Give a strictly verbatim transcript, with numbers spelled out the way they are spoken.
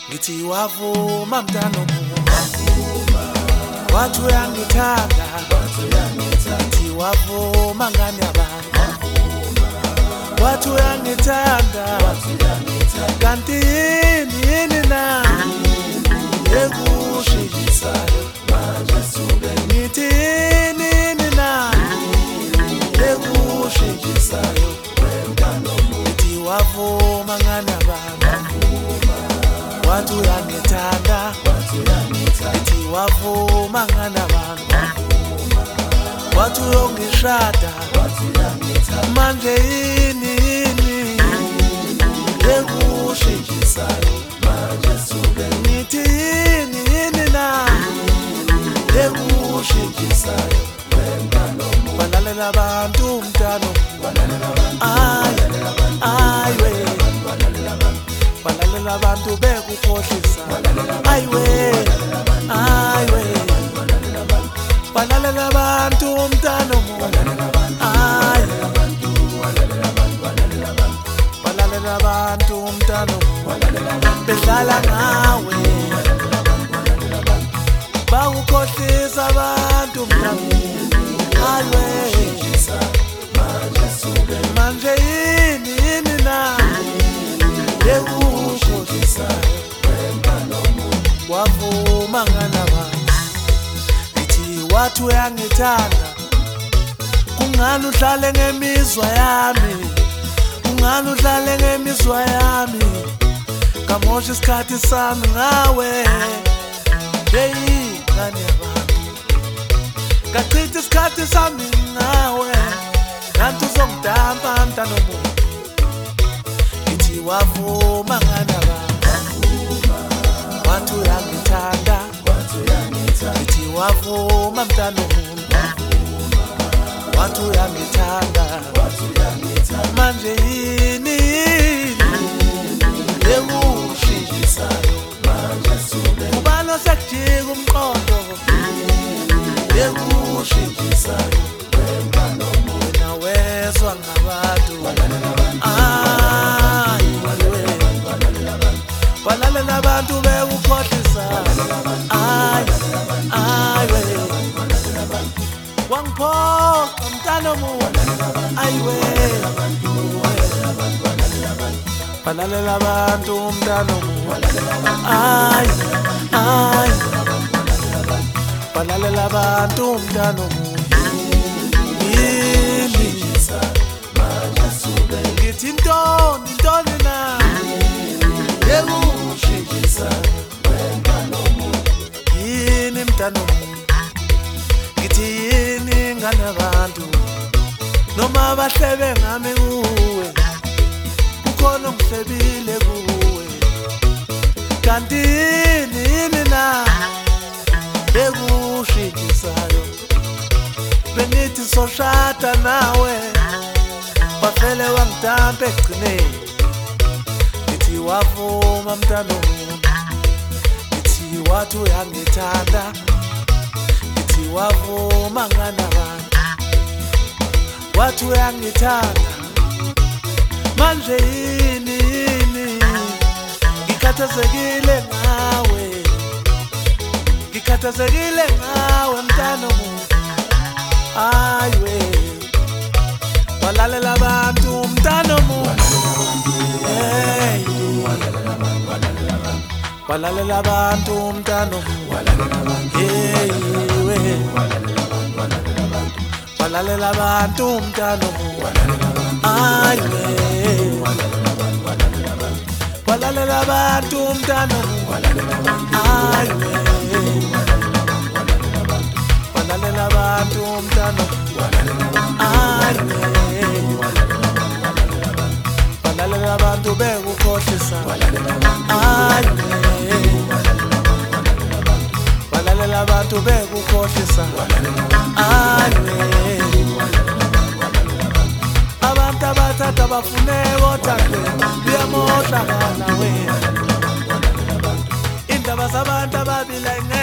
ngithi wavuma mntana omuhle, wathi uyangithanda, ngithi wavuma ngani yabantu, wathi uyangithanda, kanti yini yini na ekushiyisayo manje sube, ngithi yini yini na ekushiyisayo wemntana omuhle, ngithi wavuma ngani yabantu, wathi uyangithanda, ngithi wavuma ngani yabantu, wathi uyongishada, manje yini yini ekushiyisayo manje sube, ngithi yini yini na ekushiyisayo wemntana omuhle, balalela abantu umntana, ay ay we, balalela abantu bekukhohlisa, ay we ay we, balalela abantu umntana omuhle, ay balalela abantu umntana omuhle, bedlala ngawe bakukhohlisa abantu umntana, ay we manje yini yini na ekukhohlisayo wemntana omuhle, wavuma ngani yabantu, ngithi wathi uyangithanda, kungani uhlale ngemizwa yami, kungani uhlale ngemizwa yami, ngamosha isikhathi sami ngawe, yeyi ngani yabantu, ngachitha isikhathi sami ngawe, kanti uzongidampa mntana omuhle, ngithi wavuma ngani yabantu, wathi uyangithanda, ngithi wavuma mntana omuhle, wathi uyangithanda, manje yini yini ekushiyisayo manje sube, ubani osekujika umqondo ekushiyisayo wemntana omuhle, wena wezwa ngabantu, ay balalela abantu bekukhohlisa, ay ay we, wangiphoqa mntana omuhle, ay we, balalela abantu umntana omuhle, ay ay balalela abantu umntana omuhle, yini ngithi ntoni ntoni na ekushiyisa wemntana omuhle, yini mntana omuhle, ngithi yini ngani yabantu, noma bahlebe ngami kuwe, kukhona ongihlebile kuwe, kanti yini yini na ekushiyisayo, bengithi soshada nawe, wavele wangidampa ekugcineni, ngithi wavuma mntana omuhle, ngithi wathi uyangithanda, ngithi wavuma ngani yabantu, wathi uyangithanda, manje yini yini ngikhathazekile ngawe, ngikhathazekile ngawe mntana omuhle, ay we balalela abantu umntana omuhle, hey balalela abantu umntana omuhle, hey we balalela abantu umntana omuhle, ay we balalela abantu umntana omuhle, ay we balalela abantu umntana omuhle, ay we balalela abantu bekukhohlisa, ay we balalela abantu bekukhohlisa, ay we abantu abathatha bafuneka othakwe liyamoshakala wena, indaba zabantu ababili